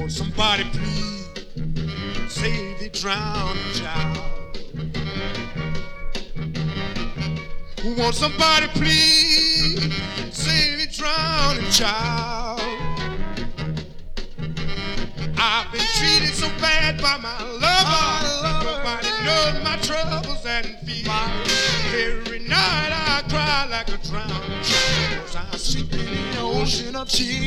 Somebody please save the drowning child. Who wants somebody please save the drowning child? I've been treated so bad by my lover. Nobody knows my troubles and fears. Every night I cry like a drowning child, 'cause I sleep in the ocean of tears.